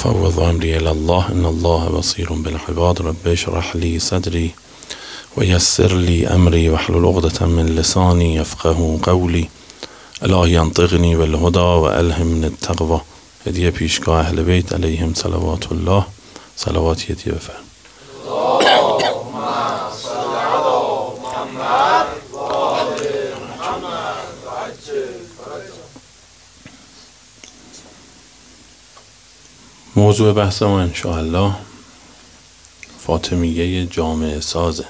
وفوض امری الی الله ان الله بصیر بالعباد. رب اشرح لی صدری و یسر لی امری واحلل عقدة من لسانی یفقهوا قولی. الهی انطقنی بالهدی و الهمنی التقوی. هدیه پیشگاه اهل بیت علیهم صلوات الله. صلوات هدیه بفرم. موضوع بحث ما انشاءالله فاطمیه جامعه سازه.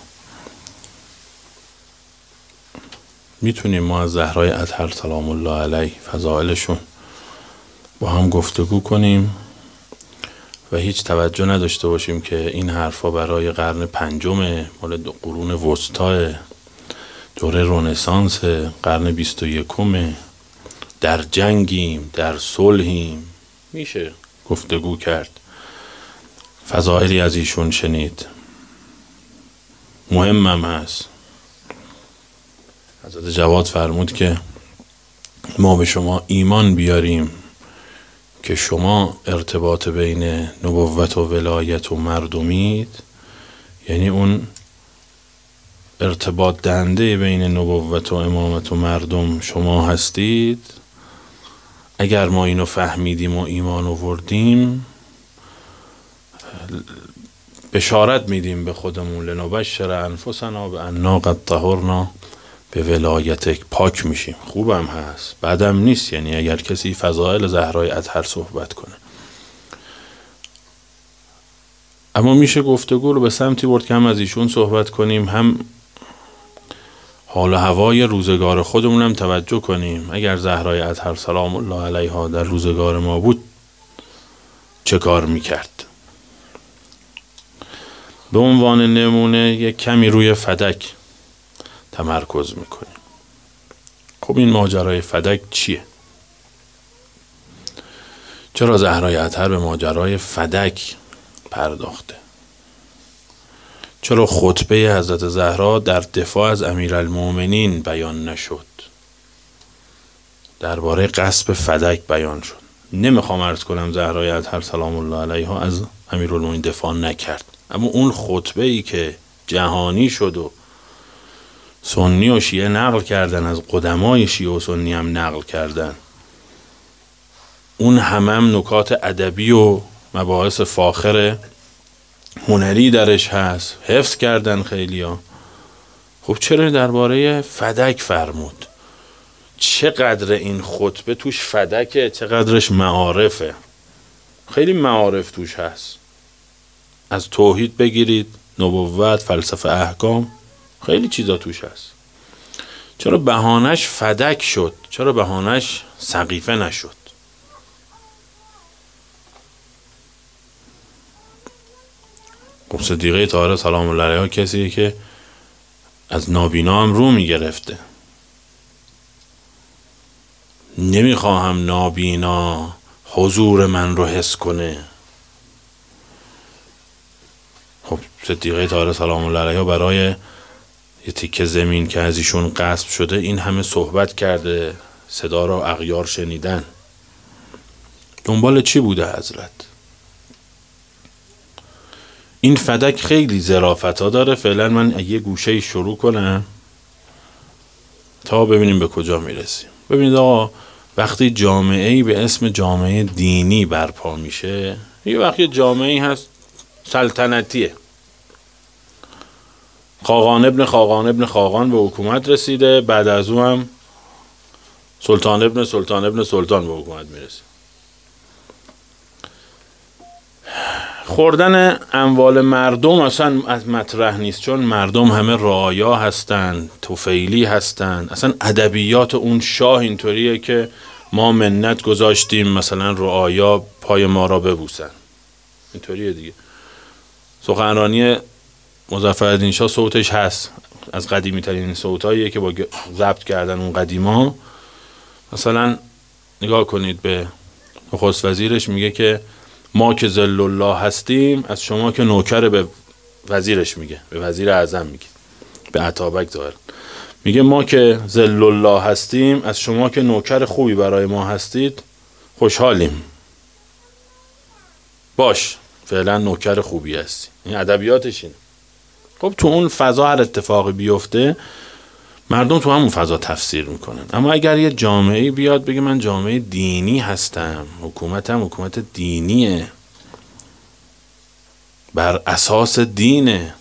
میتونیم ما از زهرای اطهر سلام الله علیه فضائلشون با هم گفتگو کنیم و هیچ توجه نداشته باشیم که این حرفا برای قرن پنجم، مال قرون وسطا، دوره رنسانس، قرن 21، در جنگیم، در صلحیم، میشه گفتگو کرد، فضائلی از ایشون شنید، مهمم هست. حضرت جواد فرمود که ما به شما ایمان بیاریم که شما ارتباط بین نبوت و ولایت و مردمید، یعنی اون ارتباط دهنده بین نبوت و امامت و مردم شما هستید. اگر ما اینو فهمیدیم و ایمان آوردیم، بشارت میدیم به خودمون، لنبشر انفسنا بأننا قد طهرنا به ولایتک، پاک میشیم. خوبم هست، بعدم نیست. یعنی اگر کسی فضائل زهرای اطهر صحبت کنه، اما میشه گفتگو رو به سمتی برد که هم از ایشون صحبت کنیم، هم حال و هوای روزگار خودمونم توجه کنیم. اگر زهرای اطهر سلام الله علیها در روزگار ما بود چه کار میکرد؟ به عنوان نمونه یک کمی روی فدک تمرکز میکنیم. خب این ماجرای فدک چیه؟ چرا زهرای اطهر به ماجرای فدک پرداخته؟ چرا خطبه حضرت زهرا در دفاع از امیرالمومنین بیان نشد؟ درباره غصب فدک بیان شد. نمیخوام عرض کنم زهرای اطهر سلام الله علیها از امیرالمومنین دفاع نکرد، اما اون خطبه ای که جهانی شد و سنی و شیعه نقل کردن، از قدمای شیعه و سنی هم نقل کردن، اون هم نکات ادبی و مباحث فاخر هنری درش هست، حفظ کردن خیلیا. خب چرا درباره فدک فرمود؟ چقدر این خطبه توش فدکه، چقدرش معارفه. خیلی معارف توش هست، از توحید بگیرید، نبوت، فلسفه احکام، خیلی چیزا توش هست. چرا بهانش فدک شد؟ چرا بهانش سقیفه نشد؟ خب صدیقه طاهره سلام الله علیها کسیه که از نابینا هم رو میگرفته. نمیخواهم نابینا حضور من رو حس کنه. خب صدیقه طاهره سلام الله علیها برای یه تیکه زمین که از ایشون غصب شده این همه صحبت کرده، صدا رو اغیار شنیدن. دنبال چی بوده حضرت؟ این فدک خیلی ظرافت ها داره. فعلا من یه گوشه شروع کنم تا ببینیم به کجا میرسیم. ببینید آقا، وقتی جامعه‌ای به اسم جامعه دینی برپا میشه، یه وقتی جامعه‌ای هست سلطنتیه، خاقان ابن خاقان به حکومت رسیده، بعد از او هم سلطان ابن سلطان به حکومت میرسه. خوردن اموال مردم اصلا از مطرح نیست، چون مردم همه رعایا هستن، طفیلی هستن. اصلا ادبیات اون شاه اینطوریه که ما منت گذاشتیم مثلا رعایا پای ما را ببوسن، اینطوریه دیگه. سخنرانی مظفرالدین شاه صوتش هست، از قدیمی ترین صوتاییه که با ضبط کردن اون قدیما. مثلا نگاه کنید به نخست وزیرش، میگه که ما که ذل الله هستیم، از شما که نوکر، به وزیرش میگه، به وزیر اعظم میگه، به عطابک ظاهر میگه ما که ذل الله هستیم، از شما که نوکر خوبی برای ما هستید خوشحالیم. باش فعلا نوکر خوبی هستی، این ادبیاتش اینه. خب تو اون فضا هر اتفاقی بیفته مردم تو همون فضا تفسیر میکنن. اما اگر یه جامعه بیاد بگه من جامعه دینی هستم، حکومتم حکومت دینیه، بر اساس دینه،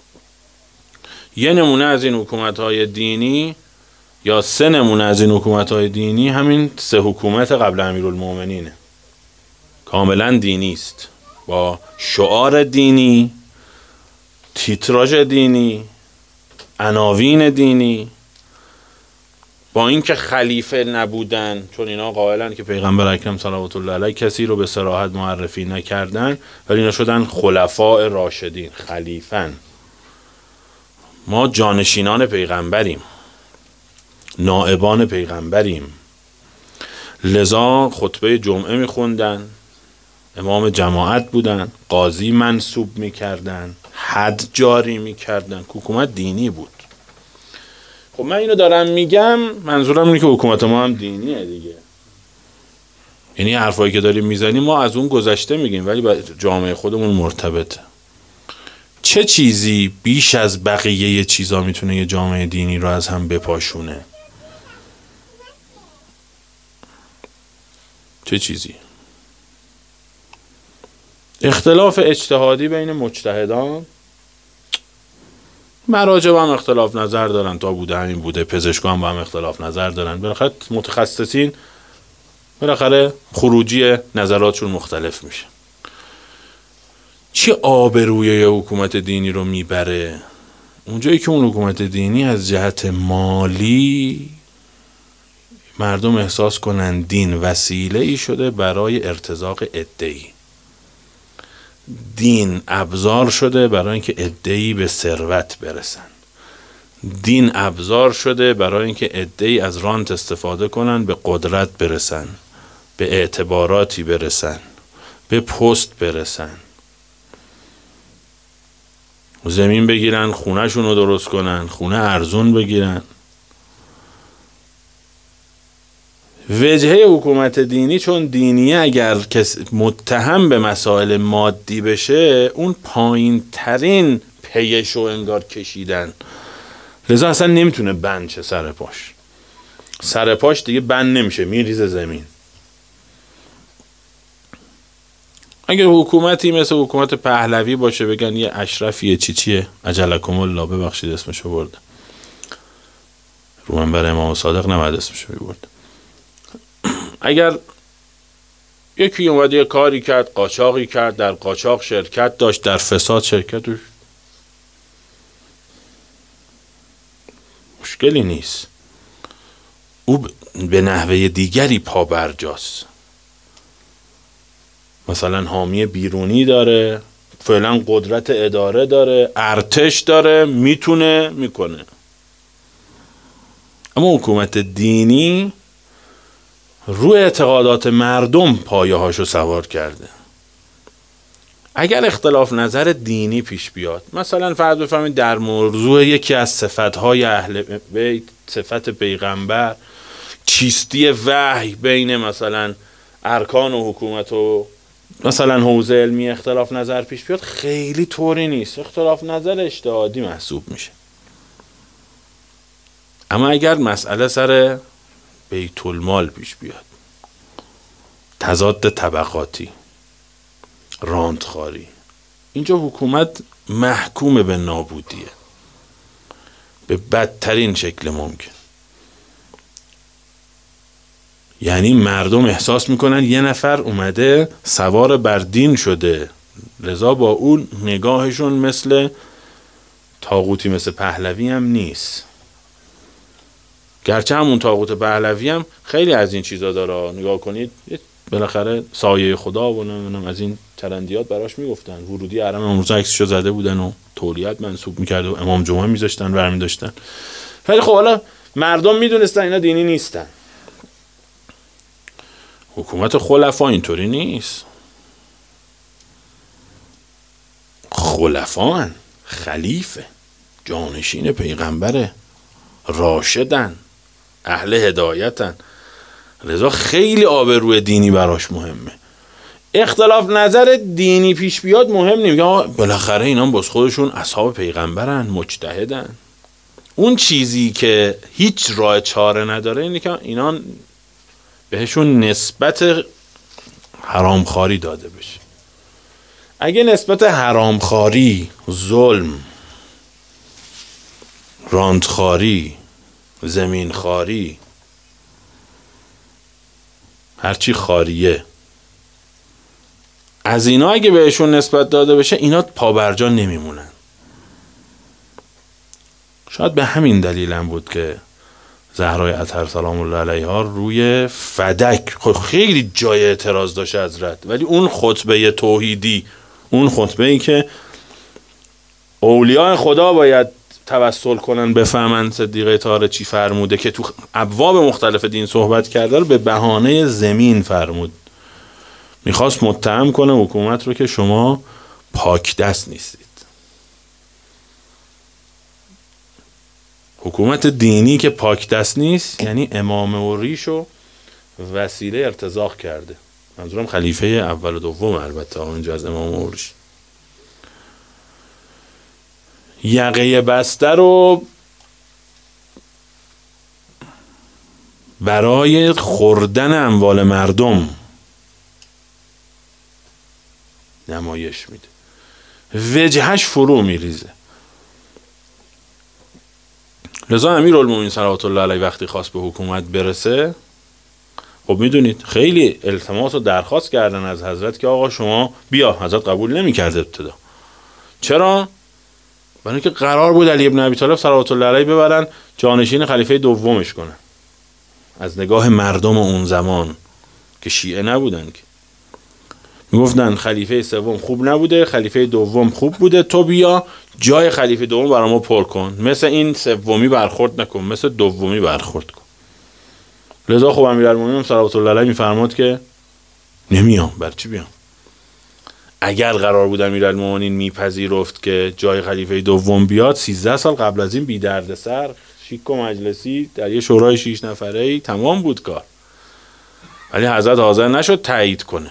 یه نمونه از این حکومت‌های دینی یا 3 نمونه از این حکومت‌های دینی همین 3 حکومت قبل امیرالمومنینه. کاملا دینی است، با شعار دینی، تیتراژ دینی، عناوین دینی، با اینکه خلیفه نبودن، چون اینا قائلن که پیغمبر اکرم صلوات الله علیه کسی رو به صراحت معرفی نکردن، ولی اینا شدن خلفاء راشدین، خلیفن. ما جانشینان پیغمبریم، نائبان پیغمبریم، لذا خطبه جمعه میخوندن، امام جماعت بودن، قاضی منصوب میکردن، حد جاری میکردن، حکومت دینی بود. خب من اینو دارم میگم، منظورم اینه که حکومت ما هم دینیه دیگه. یعنی حرفایی که داریم میزنیم ما از اون گذشته میگیم، ولی با جامعه خودمون مرتبطه. چه چیزی بیش از بقیه چیزا میتونه یه جامعه دینی رو از هم بپاشونه؟ چه چیزی؟ اختلاف اجتهادی بین مجتهدان. مراجع هم اختلاف نظر دارن، تا بوده همین بوده، پزشکان با هم اختلاف نظر دارن، بالاخره متخصصین بالاخره خروجی نظراتشون مختلف میشه. چی آبروی یه حکومت دینی رو میبره؟ اونجایی که اون حکومت دینی از جهت مالی مردم احساس کنن دین وسیله ای شده برای ارتزاق عده‌ای، دین ابزار شده برای اینکه عده‌ای به ثروت برسن، دین ابزار شده برای اینکه عده‌ای از رانت استفاده کنن به قدرت برسن، به اعتباراتی برسن، به پست برسن، زمین بگیرن، خونه شون رو درست کنن، خونه ارزون بگیرن. وجهه حکومت دینی چون دینیه، اگر کس متهم به مسائل مادی بشه اون پایین ترین پیشو انگار کشیدن، لذا اصلا نمیتونه بند شه سر پاش دیگه بند نمیشه، میریزه زمین. اگر حکومتی مثل حکومت پهلوی باشه بگن یه اشرفیه چیه اجلکم الله، ببخشید اسمشو برده، رو منبر امام صادق نباید اسمشو برده. اگر یکی اومد یه کاری کرد، قاچاقی کرد، در قاچاق شرکت داشت، در فساد شرکت داشت، مشکلی نیست، او به نحوه دیگری پا برجاست، مثلا حامی بیرونی داره، فعلا قدرت اداره داره، ارتش داره، میتونه میکنه. اما حکومت دینی روی اعتقادات مردم پایه هاشو سوار کرده. اگر اختلاف نظر دینی پیش بیاد، مثلا فرض بفرمایید در موضوع یکی از صفتهای اهل بیت، صفت پیغمبر، چیستی وحی بین مثلا ارکان و حکومت و مثلا حوزه علمی اختلاف نظر پیش بیاد، خیلی طوری نیست، اختلاف نظر اجتهادی محسوب میشه. اما اگر مسئله سر بیت المال پیش بیاد، تضاد طبقاتی، راندخاری، اینجا حکومت محکوم به نابودیه به بدترین شکل ممکن. یعنی مردم احساس میکنن یه نفر اومده سوار بر دین شده، لذا با اون نگاهشون مثل طاغوتی مثل پهلوی هم نیست، گرچه همون طاغوت پهلوی هم خیلی از این چیزا داره. نگاه کنید بالاخره سایه خدا و نمیدونم از این چرندیات براش میگفتن، ورودی حرم امروز عکسشو زده بودن و تولیت منسوب میکرد و امام جمعه میذاشتن برمی داشتن. ولی خب حالا مردم میدونستن اینا دینی نیستن. حکومت خلفا اینطوری نیست. خلفان، خلیفه، جانشین پیغمبره، راشدن، اهل هدایتن، لذا خیلی آبروی دینی براش مهمه. اختلاف نظر دینی پیش بیاد مهم نیست، یا بالاخره اینا باز خودشون اصحاب پیغمبرن، مجتهدن. اون چیزی که هیچ راه چاره نداره اینه که اینا بهشون نسبت حرامخواری داده بشه. اگه نسبت حرامخواری، ظلم، راندخواری، زمینخواری، هرچی خاریه، از اینا اگه بهشون نسبت داده بشه، اینا پابرجا نمیمونن. شاید به همین دلیل هم بود که زهرای اطهر سلام الله علیها روی فدک خیلی جای اعتراض داشت حضرت، ولی اون خطبه توحیدی، اون خطبه ای که اولیاء خدا باید توسل کنن بفهمن صدیقه طاهره چی فرموده، که تو ابواب مختلف دین صحبت کرده، رو به بهانه زمین فرمود. میخواست متهم کنه حکومت رو که شما پاک دست نیستید. حکومت دینی که پاک دست نیست یعنی امامه و ریش و وسیله ارتزاق کرده. منظورم خلیفه اول و دوم، البته اونجا از امامه و ریش. یقه بسته رو برای خوردن اموال مردم نمایش میده، وجهش فرو میریزه. لذا امیرالمومنین صلوات الله علیه وقتی خواست به حکومت برسه، خب میدونید خیلی التماس و درخواست کردن از حضرت که آقا شما بیا. حضرت قبول نمی‌کرد ابتدا. چرا؟ برای اینکه قرار بود علی ابن ابی طالب صلوات الله علیه ببرن جانشین خلیفه دومش کنن. از نگاه مردم اون زمان که شیعه نبودن، که میگفتن خلیفه سوم خوب نبوده، خلیفه دوم خوب بوده، تو بیا جای خلیفه دوم برای ما پر کن، مثل این سومی برخورد نکن، مثل دومی برخورد کن. لذا خب امیرالمومنین صلوات الله علیه میفرماد که نمیام. برای چی بیام؟ اگر قرار بود امیرالمومنین میپذیرفت که جای خلیفه دوم بیاد، 13 سال قبل از این بی دردسر شیک و مجلسی در یه شورای 6 نفره‌ای تمام بود کار. ولی حضرت حاضر نشد تایید کنه.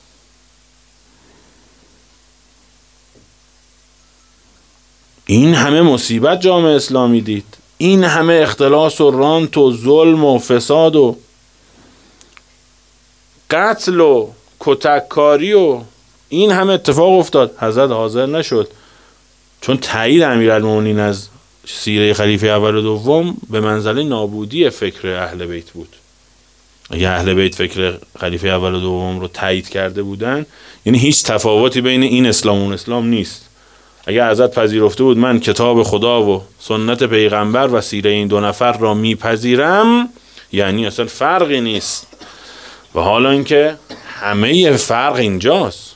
این همه مصیبت جامعه اسلامی دید، این همه اختلاس و رانت و ظلم و فساد و قتل و کتککاری و این همه اتفاق افتاد. حضرت حاضر نشد، چون تایید امیرالمومنین از سیره خلیفه اول و دوم به منزله نابودی فکر اهل بیت بود. اگه اهل بیت فکر خلیفه اول و دوم رو تایید کرده بودن، یعنی هیچ تفاوتی بین این اسلام و اون اسلام نیست. اگه حضرت پذیرفته بود من کتاب خدا و سنت پیغمبر و سیره این دو نفر را میپذیرم، یعنی اصلا فرقی نیست. و حالا اینکه همه فرق اینجاست.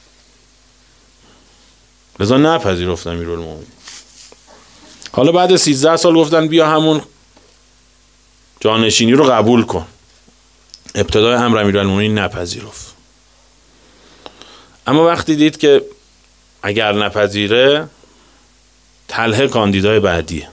لذا نپذیرفت امیرالمومنین. حالا بعد 13 سال گفتن بیا همون جانشینی رو قبول کن. ابتدای امر امیرالمومنین نپذیرفت. اما وقتی دید که اگر نپذیره طلحه کاندیدای بعدیه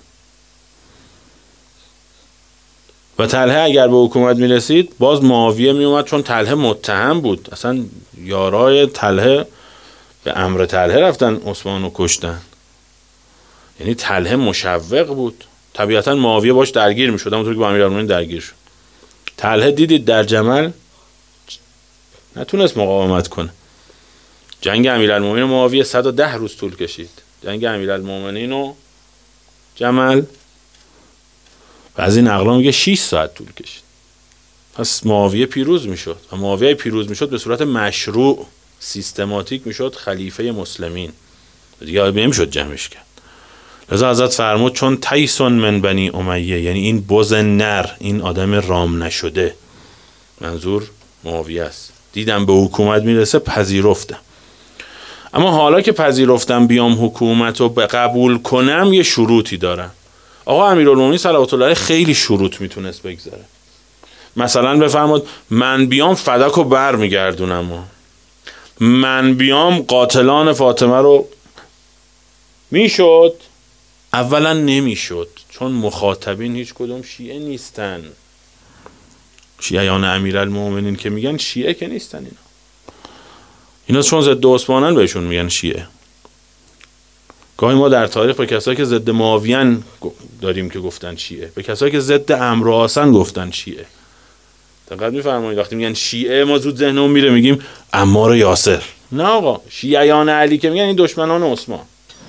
و طلحه اگر به حکومت میرسید باز معاویه میومد، چون طلحه متهم بود. اصلا یارای طلحه به امر طلحه رفتن عثمانو کشتن، یعنی طلحه مشوق بود. طبیعتا معاویه باش درگیر میشد، همونطور که با امیرالمومنین درگیر شد. طلحه دیدید در جمل نتونست مقاومت کنه. جنگ امیرالمومنین و معاویه 110 روز طول کشید. جنگ امیرالمومنین و جمل بعضی نقلا میگه 6 ساعت طول کشید. پس معاویه پیروز میشد و معاویه پیروز میشد به صورت مشروع سیستماتیک میشد خلیفه مسلمین، دیگه نمیشد جمعش کرد. لذا حضرت فرمود چون تیسون من بنی امیه، یعنی این بز نر، این آدم رام نشده، منظور معاویه است، دیدم به حکومت میرسه پذیرفتم. اما حالا که پذیرفتم بیام حکومت رو قبول کنم یه شروطی دارم. آقا امیرالمومنین صلوات الله علیه خیلی شروط میتونست بگذاره. مثلا بفرماد من بیام فدک رو بر میگردونم، من بیام قاتلان فاطمه رو میشد. اولا نمیشد، چون مخاطبین هیچ کدوم شیعه نیستن. شیعیان امیرالمومنین که میگن شیعه که نیستن اینا. اینا چون ضد عثمانن بهشون میگن شیعه. گاهی ما در تاریخ به کسایی که ضد معاویه داریم که گفتن شیعه، به کسایی که ضد عمرو و حسن گفتن شیعه. دقت می‌فرمایید وقتی میگن شیعه ما زود ذهنمون میره میگیم عمار و یاسر. نه آقا، شیعیان علی که میگن این دشمنان عثمان.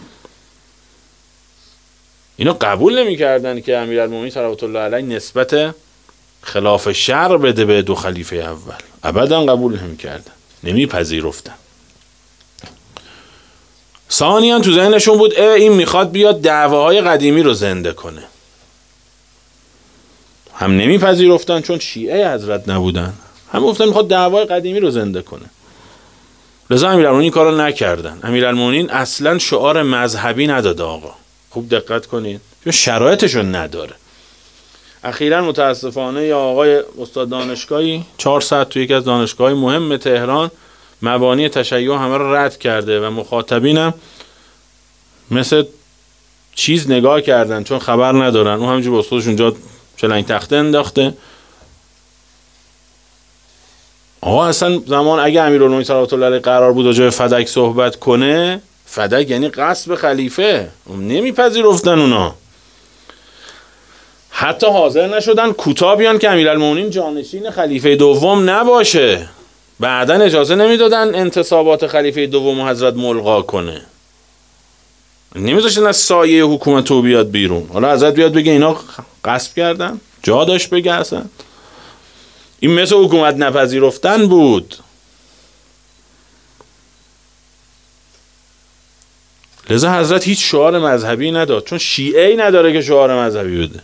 اینا قبول نمی‌کردن که امیرالمومنین صلوات الله علیه نسبت خلاف شرع بده به دو خلیفه اول. ابدا قبول نمی‌کردن، نمیپذیرفتن. ثانیاً تو ذهنشون بود این میخواد بیاد دعواهای قدیمی رو زنده کنه. هم نمیپذیرفتن چون شیعه حضرت نبودن، هم گفتن میخواد دعوای قدیمی رو زنده کنه. لذا امیرالمومنین این کارو نکردن. امیرالمومنین اصلا شعار مذهبی نداده آقا. خوب دقت کنید، چون شرایطشون نداره. اخیراً متاسفانه یا آقای استاد دانشگاهی 4 ساعت تو یکی از دانشگاه‌های مهم تهران مبانی تشیع همه رو رد کرده و مخاطبینم مثل چیز نگاه کردن چون خبر ندارن. اون همینجور با خودش اونجا چلنگ تخته انداخته. آقا اصلا زمان اگه امیرالمومنین صلوات الله علیه قرار بود راجع به فدک صحبت کنه، فدک یعنی غصب خلیفه، نمیپذیرفتن اونا. حتی حاضر نشدن کوتاه بیان که امیرالمومنین جانشین خلیفه دوم نباشه. بعداً اجازه نمیدادن انتصابات خلیفه دوم حضرت ملغا کنه. نمیذاشتن از سایه حکومت رو بیاد بیرون. حالا حضرت بیاد بگه اینا غصب کردن، جا داشت بگه اصلا. این مثل حکومت نپذیرفتن بود. لذا حضرت هیچ شعار مذهبی نداد، چون شیعه‌ای نداره که شعار مذهبی بده.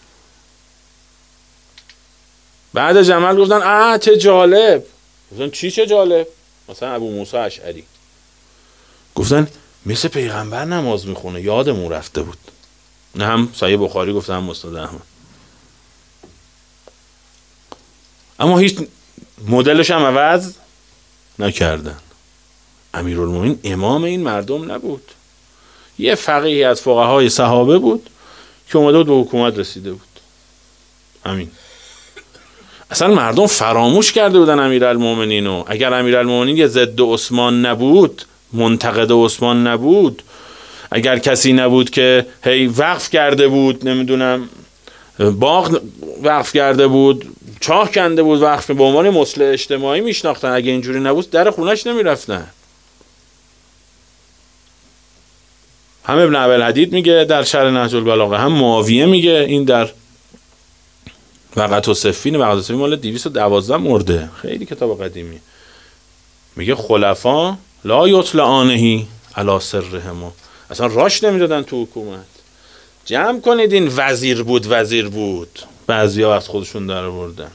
بعد جمل گفتن چه جالب. گفتن چه جالب؟ مثلا ابو موسی اشعری گفتن مثل پیغمبر نماز میخونه، یادمون رفته بود. نه هم صحیح بخاری گفتن هم مسند احمد. اما هیچ مدلش هم عوض نکردن. امیرالمومنین امام این مردم نبود، یه فقیهی از فقهای صحابه بود که اومده بود به حکومت رسیده بود. همین. اصلا مردم فراموش کرده بودن امیرالمومنینو. اگر امیرالمومنین یه ضد عثمان نبود، منتقد عثمان نبود، اگر کسی نبود که هی وقف کرده بود، نمیدونم باغ وقف کرده بود، چاه کنده بود، وقف به عنوان مصلح اجتماعی میشناختن، اگه اینجوری نبود در خونش نمیرفتن. هم ابن ابوالحدید میگه در شرح نهج البلاغه، هم معاویه میگه این در وقت و صفین مال 212 مرده، خیلی کتاب قدیمی. میگه خلفا لا یطلعانهی علی سرهم، اصلا راش نمیدادن تو حکومت. جمع کنید این وزیر بود بعضیا از خودشون در آوردن.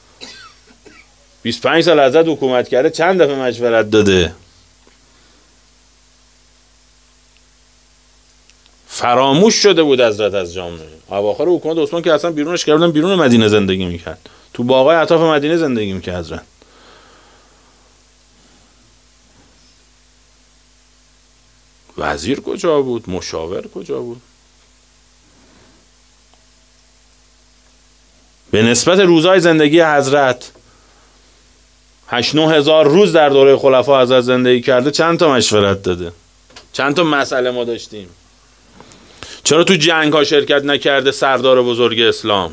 25 سال حضرت حکومت کرده، چند دفعه مشورت داده. فراموش شده بود حضرت از جامعه. اواخر حکومت عثمان که اصلا بیرونش کردن، بیرون مدینه زندگی میکرد، تو باغای اطراف مدینه زندگی میکرد حضرت. وزیر کجا بود؟ مشاور کجا بود؟ به نسبت روزهای زندگی حضرت 8-9 هزار روز در دوره خلفا حضرت زندگی کرده، چند تا مشورت داده، چند تا مسئله ما داشتیم. چرا تو جنگ ها شرکت نکرده سردار بزرگ اسلام؟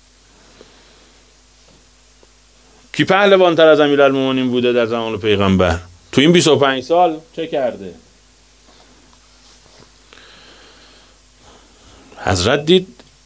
کی پهلوان تر از امیرالمومنین بوده در زمان پیغمبر؟ تو این 25 سال چه کرده؟ حضرت دید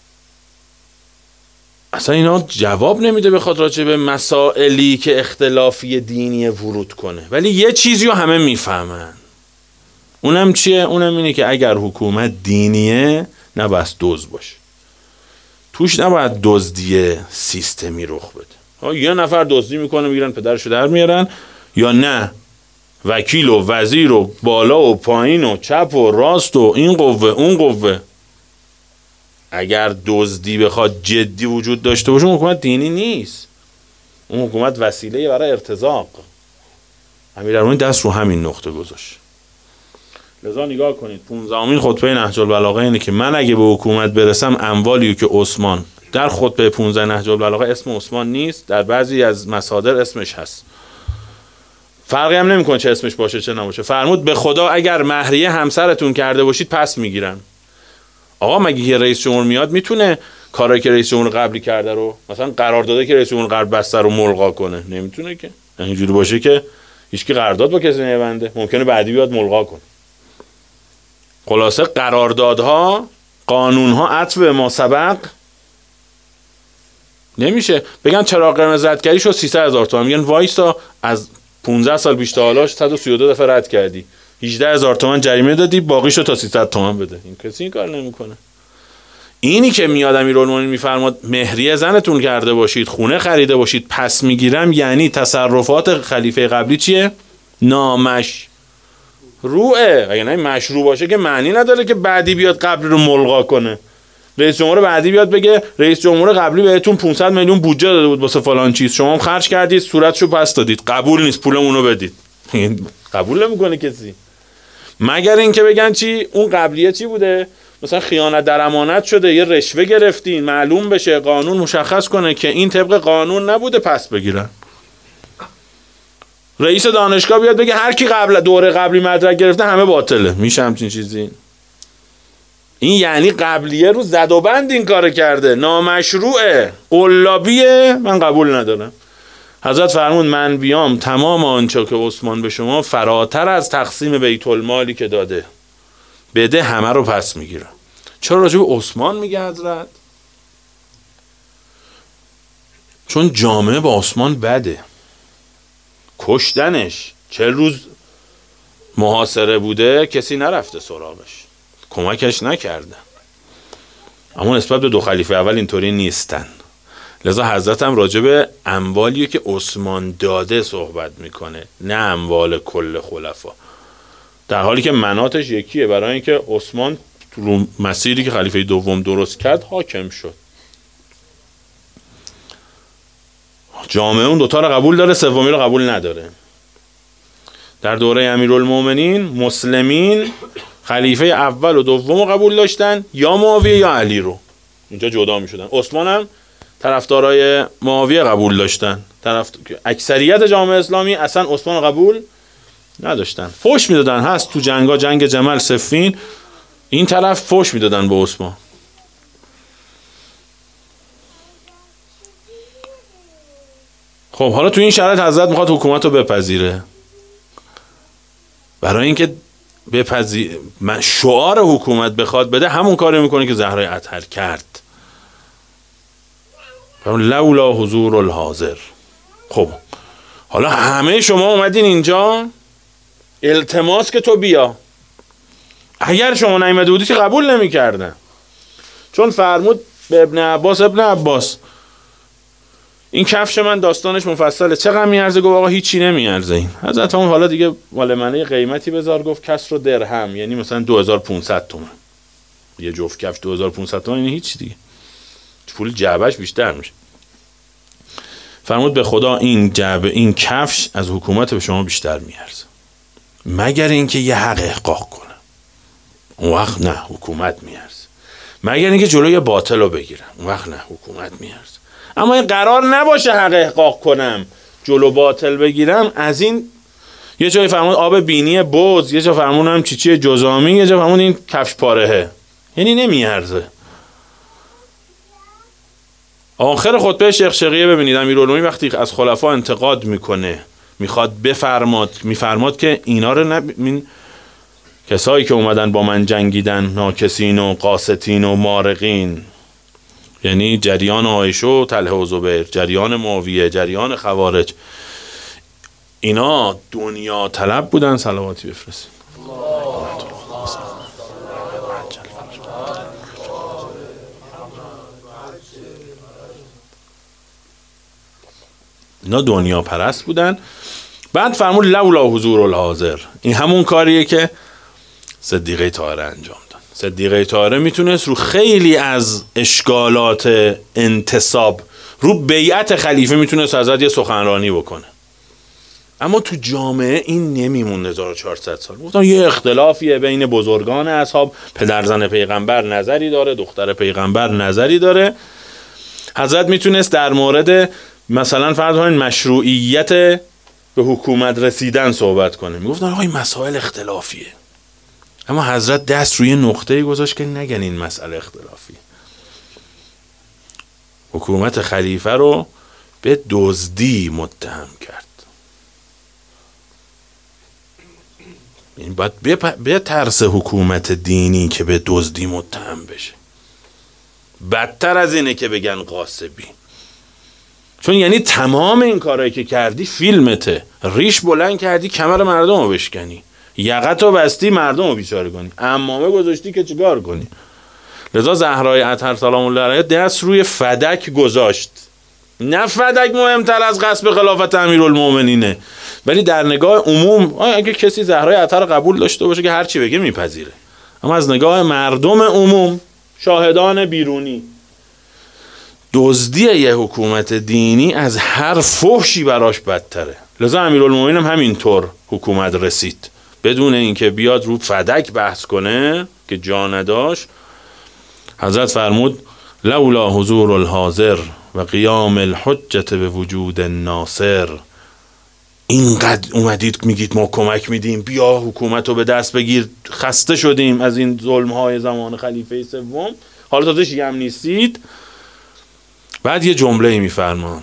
اصلا اینا جواب نمیده بخواد راجع به مسائلی که اختلافی دینی ورود کنه، ولی یه چیزی رو همه میفهمن. اونم چیه؟ اونم اینه که اگر حکومت دینیه نباید دزد باشه، توش نباید دزدی سیستمی رخ بده. یه نفر دزدی میکنه میگیرن پدرشو در میارن، یا نه وکیل و وزیر و بالا و پایین و چپ و راست و این قوه اون قوه. اگر دزدی بخواد جدی وجود داشته باشه اون حکومت دینی نیست، اون حکومت وسیله برای ارتزاق. امیرالمومنین دست رو همین نقطه گذاشت. لذا نگاه کنید 15مین خطبه نهج البلاغه اینه که من اگه به حکومت برسم اموالی که عثمان، در خطبه 15 نهج البلاغه اسم عثمان نیست، در بعضی از مصادر اسمش هست، فرقی هم نمیکنه چه اسمش باشه چه نباشه. فرمود به خدا اگر مهریه همسرتون کرده باشید پس میگیرن. آقا مگه یه رئیس جمهور میاد میتونه کارایی که رئیس جمهور قبلی کرده رو، مثلا قرارداده که رئیس جمهور قبل بسته رو ملغا کنه؟ نمیتونه که. اینجوری باشه که هیچکی قرارداد با کسی نمیبنده، ممکنه بعدی بیاد ملغا کنه. خلاصه قراردادها، قانونها عطف به ما سبق نمیشه. بگن چراغ قرمز رد شد 300,000 تومان، میگن وایسا از 15 سال پیش تا حالا 132 دفعه رد کردی، 18,000 تومان جریمه دادی، باقیشو تا 300 تومان بده. این کسی این کار نمیکنه. اینی که میاد امیرالمومنین میفرماد مهریه زنتون کرده باشید، خونه خریده باشید پس میگیرم، یعنی تصرفات خلیفه قبلی چیه؟ نامشروعه. اگه نه مشروع باشه که معنی نداره که بعدی بیاد قبلی رو ملغا کنه. رئیس جمهور بعدی بیاد بگه رئیس جمهور قبلی بهتون 500 میلیون بودجه داده بود واسه فلان چیز، شما هم خرج کردید صورتشو پس دادید، قبول نیست، پولمونو بدید. قبول نمیکنه کسی، مگر اینکه بگن چی اون قبلیه چی بوده، مثلا خیانت در امانت شده، یه رشوه گرفتین، معلوم بشه، قانون مشخص کنه که این طبق قانون نبوده پس بگیرن. رئیس دانشگاه بیاد بگه هر کی قبل دوره قبلی مدرک گرفته همه باطله، میشه همچین چیزی؟ این یعنی قبلیه رو زد و بند این کار کرده، نامشروعه، قلابیه، من قبول ندارم. حضرت فرمود من بیام تمام آنچه که عثمان به شما فراتر از تقسیم بیت المالی که داده بده همه رو پس میگیرم. چرا راجع به عثمان میگه حضرت؟ چون جامعه با عثمان بده، کشتنش 40 روز محاصره بوده، کسی نرفته سراغش، کمکش نکرده. اما نسبت به دو خلیفه اول اینطوری نیستن. لذا حضرت هم راجع به اموالی که عثمان داده صحبت میکنه، نه اموال کل خلفا، در حالی که مناطش یکیه. برای اینکه عثمان تو مسیری که خلیفه دوم درست کرد حاکم شد. جامعه اون دوتا رو قبول داره، سومی رو قبول نداره. در دوره امیرالمومنین مسلمین خلیفه اول و دوم رو قبول داشتن، یا معاویه یا علی رو، اینجا جدا می شدن. عثمان هم طرفدارای معاویه قبول داشتن، اکثریت جامعه اسلامی اصلا عثمان رو قبول نداشتن، فوش میدادن. هست تو جنگا، جنگ جمل، صفین، این طرف فوش میدادن به عثمان. خب حالا تو این شرایط حضرت میخواد حکومت رو بپذیره. برای اینکه شعار حکومت بخواد بده، همون کاری میکنه که زهرای اطهر کرد، لولا حضور الحاضر. خب حالا همه شما اومدین اینجا، التماس که تو بیا. اگر شما نیامده بودی که قبول نمی‌کردن. چون فرمود به ابن عباس این کفش من داستانش مفصله، چقدر میارزه؟ گفت آقا هیچی نمیارزه. این حضرت اون حالا دیگه مال منه قیمتی بذار، گفت کسر درهم، یعنی مثلا 2500 تومان یه جفت کفش. 2500 تومان یعنی هیچ دیگه، پول جعبهش بیشتر میشه. فرمود به خدا این جعبه، این کفش از حکومت به شما بیشتر میارزه، مگر اینکه یه حق احقاق کنه، اون وقت نه حکومت میارزه. مگر اینکه جلوی باطل رو بگیرم، اون وقت نه حکومت میارزه. اما این قرار نباشه حق احقاق کنم، جلو باطل بگیرم، از این یه جای فرمود آب بینی بز، یه جا فرمود هم چیچی جزامی، یه جا فرمود این کفش پارهه، یعنی نمیارزه. آخر خطبه شیخ شقیه ببینید، امیرالمومنین وقتی از خلفا انتقاد میکنه، میخواد میفرماد که اینا رو کسایی که اومدن با من جنگیدن، ناکسین و قاستین و مارقین، یعنی جریان عایشه و طلحه و زبیر، جریان معاویه، جریان خوارج، اینا دنیا طلب بودن. صلواتی بفرستید. اینا دنیا پرست بودن. بعد فرمود لولا حضور الحاضر، این همون کاریه که صدیقه طاهره انجام داد. صدیقه طاهره میتونست رو خیلی از اشکالات انتصاب، رو بیعت خلیفه میتونست حضرت یه سخنرانی بکنه، اما تو جامعه این نمیمون. 1400 سال گفتم یه اختلافیه بین بزرگان اصحاب، پدرزن پیغمبر نظری داره، دختر پیغمبر نظری داره. حضرت میتونست در مورد مثلا فرض کنید مشروعیت به حکومت رسیدن صحبت کنه، میگفتن آقا این مسائل اختلافیه. اما حضرت دست روی نقطه‌ای گذاشت که نگن این مسئله اختلافیه. حکومت خلیفه رو به دزدی متهم کرد. این باید به ترس حکومت دینی که به دزدی متهم بشه. بدتر از اینه که بگن غاصبی. چون یعنی تمام این کارهایی که کردی فیلمته، ریش بلند کردی کمر مردم رو بشکنی، یقت رو بستی مردم رو بیچاره کنی، عمامه گذاشتی که چیکار کنی. لذا زهرای اطهر سلام الله علیها دست روی فدک گذاشت. نه فدک مهمتر از غصب خلافت امیرالمومنینه، ولی در نگاه عموم اگه کسی زهرای اطهر قبول داشته باشه که هر چی بگه میپذیره، اما از نگاه مردم عموم، شاهدان بیرونی، دزدی یه حکومت دینی از هر فحشی براش بدتره. لذا امیرالمومنین هم همینطور حکومت رسید، بدون اینکه بیاد رو فدک بحث کنه که جا نداشت. حضرت فرمود لولا حضور الحاضر و قیام الحجت به وجود الناصر. اینقدر اومدید میگید ما کمک میدیم، بیا حکومت رو به دست بگیر، خسته شدیم از این ظلم‌های زمان خلیفه سوم، حالا تازه شیعه هم نیستید. بعد یه جمله میفرمان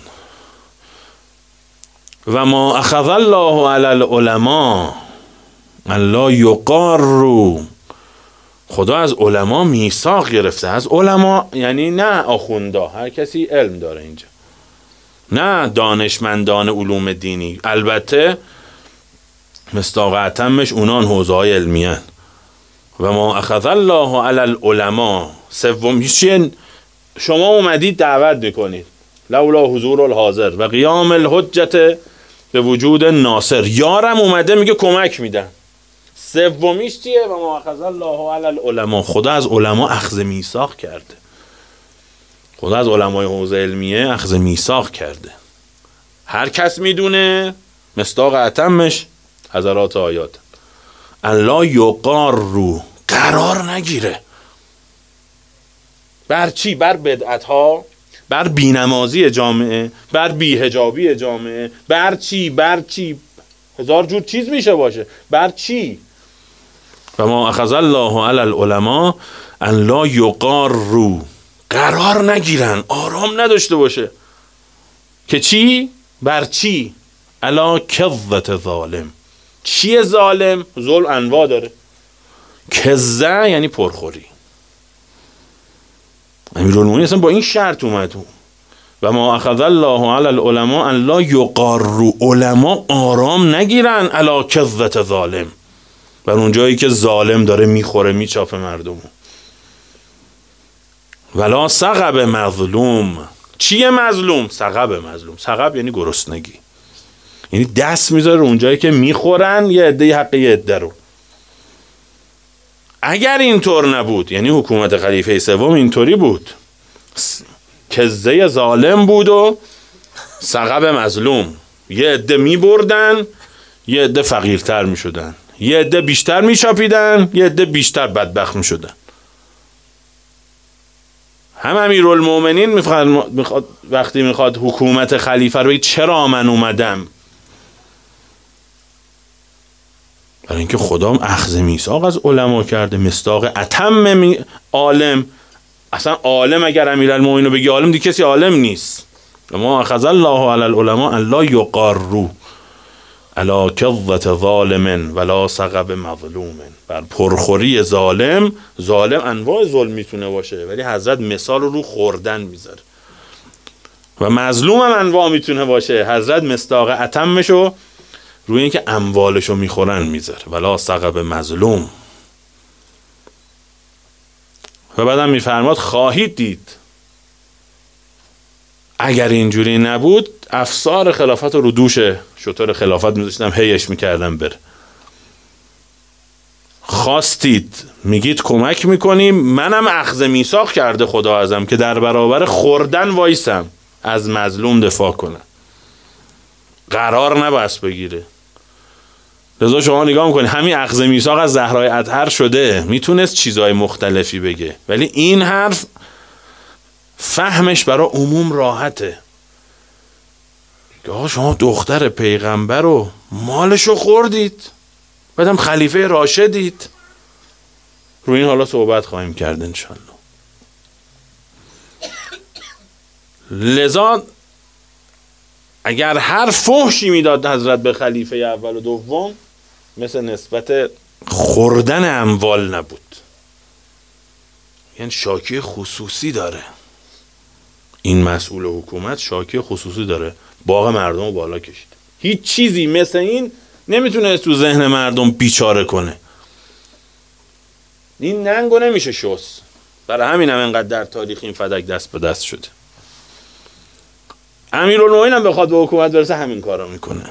و ما اخذ الله علی العلماء الله یقاروا. خدا از علما میثاق گرفته. از علما یعنی نه آخوندا، هر کسی علم داره اینجا، نه دانشمندان علوم دینی. البته مصداق اتمش اونان حوزه های علمی هن. و ما اخذ الله علی العلماء. سوم چیه؟ شما اومدید دعوت میکنید لولا حضور الحاضر و قیام الحجت به وجود ناصر. یارم اومده میگه کمک میدن. سومیش چیه؟ و ما اخذ الله علی العلماء. خدا از علما اخذ میثاق کرده. خدا از علمای حوزه علمیه اخذ میثاق کرده. هر کس میدونه، مصداق اتمش حضرات آیات، الله یقاروا، قرار نگیره. بر چی؟ بر بدعت ها، بر بینمازی جامعه، بر بیهجابی جامعه، بر چی هزار جور چیز میشه باشه. بر چی؟ و ما اخذ الله علی العلماء ان لا یقاروا، قرار نگیرن، آرام نداشته باشه. که چی؟ بر چی؟ علی کظة ظالم. چیه ظالم؟ ظلم انواع داره. کظه یعنی پرخوری. امیرالمومنین اصلا با این شرط اومد و ما اخذ الله علی العلماء ان لا یقاروا، علما آرام نگیرن علی کظة ظالم، بر اون جایی که ظالم داره میخوره میچافه مردمو. ولا سقب مظلوم. چیه مظلوم؟ سقب مظلوم. سقب یعنی گرسنگی، یعنی دست میذاره اون جایی که میخورن یه عده حق یه عده رو. اگر اینطور نبود، یعنی حکومت خلیفه سوم اینطوری بود، کزه ظالم بود و سقب مظلوم، یه عده میبردن یه عده فقیرتر میشدن، یه عده بیشتر میچاپیدن یه عده بیشتر بدبخت میشدن. هم امیرالمومنین وقتی میخواد حکومت خلیفه رو، چرا من اومدم؟ برای اینکه خدا اخذ میثاق از علما کرده. مصداق اتم عالم. اصلا عالم اگر امیرالمومنین رو بگی عالم، دیگه کسی عالم نیست. ما اخذ الله علی العلماء ان لا یقاروا علی کظة ظالم ولا سقب مظلوم. بر پرخوری ظالم. ظالم انواع ظلم میتونه باشه، ولی حضرت مثال رو خوردن میذاره. و مظلوم هم انواع میتونه باشه، حضرت مصداق اتمشو روی اینکه اموالشو میخورن میذاره، ولا سقب مظلوم. و بعدم میفرماد خواهید دید اگر اینجوری نبود افسار خلافت رو دوش شطور خلافت میذاشتم هیش میکردم بره. خواستید میگید کمک میکنیم، منم اخذ میثاق کرده خدا ازم که در برابر خوردن وایسم، از مظلوم دفاع کنم، قرار نباید بگیره. لذا شما نگاه میکنید همین اخذ میثاق از زهرای اطهر شده، میتونست چیزهای مختلفی بگه، ولی این حرف فهمش برای عموم راحته. که آقا شما دختر پیغمبر رو مالشو خوردید، بعدم خلیفه راشدید. روی این حالا صحبت خواهیم کرد انشالله. لذا اگر هر فحشی میداد حضرت به خلیفه اول و دوم، مثل نسبت خوردن اموال نبود. یعنی شاکی خصوصی داره این مسئول حکومت، شاکی خصوصی داره، باغ مردم رو بالا کشید. هیچ چیزی مثل این نمیتونه تو ذهن مردم بیچاره کنه. این ننگو نمیشه شست. برای همین هم انقدر در تاریخ این فدک دست به دست شده. امیرالمومنین هم بخواد به حکومت برسه همین کارو میکنه.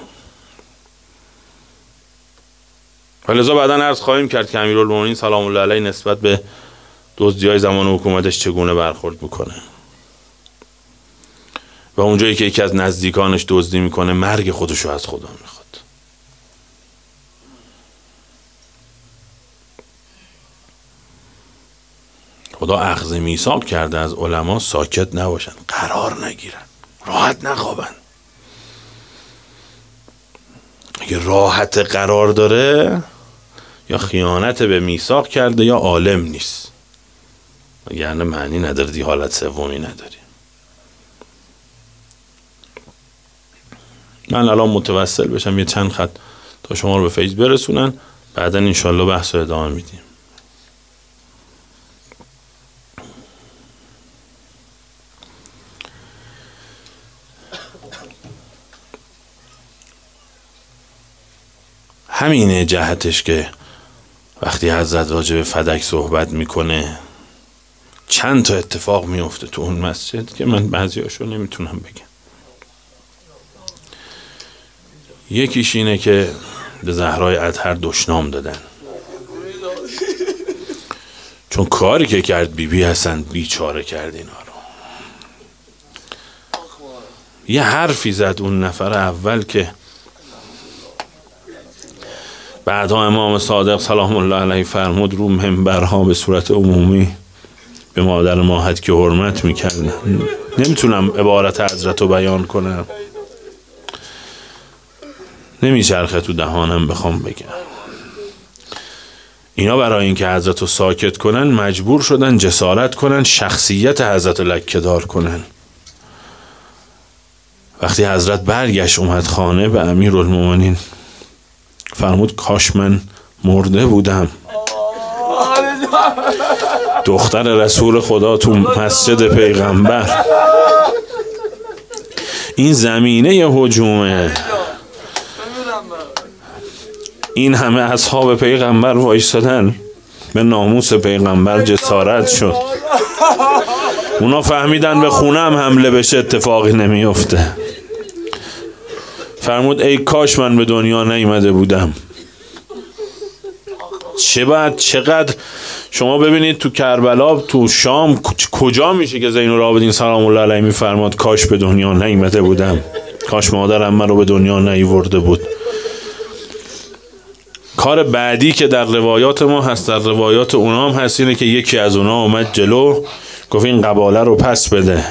ولذا بعدا عرض خواهیم کرد که امیرالمومنین سلام الله علیه نسبت به دزدیای زمان حکومتش چگونه برخورد میکنه و اونجایی که یکی از نزدیکانش دزدی میکنه مرگ خودشو از خدا میخواد. خدا اخذ میثاق کرده از علما ساکت نباشن، قرار نگیرن، راحت نخوابن. اگه راحت قرار داره یا خیانت به میثاق کرده یا عالم نیست، یعنی معنی نداره، دی حالت سومی نداری. من الان متوسل بشم یه چند خط تا شما رو به فیض برسونن، بعدا انشالله بحث رو ادامه میدیم. همینه جهتش که وقتی حضرت راجع به فدک صحبت میکنه چند تا اتفاق میفته تو اون مسجد که من بعضیاشو نمیتونم بگم. یکیش اینه که به زهرای اطهر دشنام دادن، چون کاری که کرد بیبی حسن بیچاره کرد اینا رو. یه حرفی زد اون نفر اول که بعدها امام صادق سلام الله علیه فرمود رو منبرها به صورت عمومی به مادر ماهد که حرمت میکردن. نمیتونم عبارت حضرت رو بیان کنم، نمیچرخه تو دهانم بخوام بگم. اینا برای اینکه حضرت رو ساکت کنن مجبور شدن جسارت کنن، شخصیت حضرت رو لکه‌دار کنن. وقتی حضرت برگشت اومد خانه به امیرالمومنین فرمود کاش من مرده بودم. دختر رسول خدا تو مسجد پیغمبر، این زمینه هجومه، این همه اصحاب پیغمبر وایسادن، به ناموس پیغمبر جسارت شد. اونا فهمیدن به خونه هم حمله بشه اتفاقی نمیفته. فرمود ای کاش من به دنیا نیامده بودم. چقدر شما ببینید تو کربلا تو شام کجا میشه که زین العابدین سلام الله علیه میفرماد کاش به دنیا نیامده بودم، کاش مادرم من رو به دنیا نیاورده بود. کار بعدی که در روایات ما هست، در روایات اونا هم هست، اینه که یکی از اونا اومد جلو گفت این قباله رو پس بده.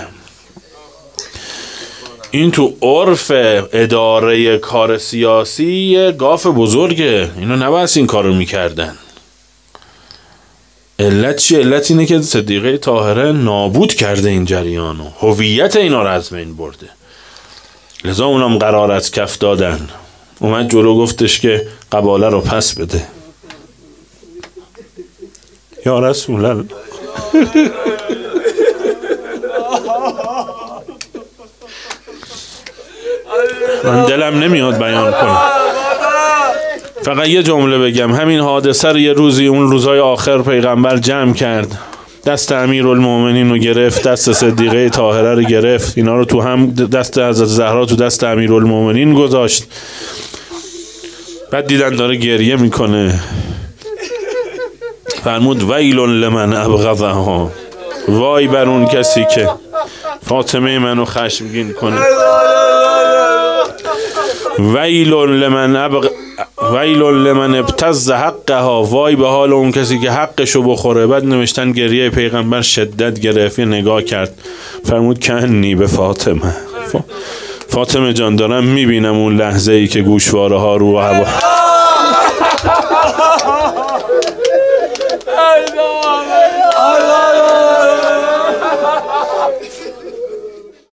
این تو عرف اداره کار سیاسی یه گاف بزرگه، اینو نباید این کارو میکردن. علت چی؟ علت اینه که صدیقه طاهره نابود کرده این جریانو، هویت اینا رو از بین برده. لذا اونم قرار از کف دادن. اومد جلو گفتش که قباله رو پس بده. یا رسول الله، من دلم نمیاد بیان کنم، فقط یه جمله بگم. همین حادثه رو یه روزی اون روزای آخر پیغمبر جمع کرد، دست امیرالمومنین رو گرفت، دست صدیقه طاهره رو گرفت، اینا رو تو هم، دست حضرت زهرا تو دست امیرالمومنین گذاشت. بعد دیدن داره گریه میکنه، فرمود ویل لمن ابغضها، وای بر اون کسی که فاطمه منو خشمگین کنه. ویل لمن ابتز حقها، وای به حال اون کسی که حقشو بخوره. بعد نوشتن گریه پیغمبر شدت گرفت، نگاه کرد فرمود کنی به فاطمه. فاطمه جان دارم میبینم اون لحظه ای که گوشواره ها رو هوا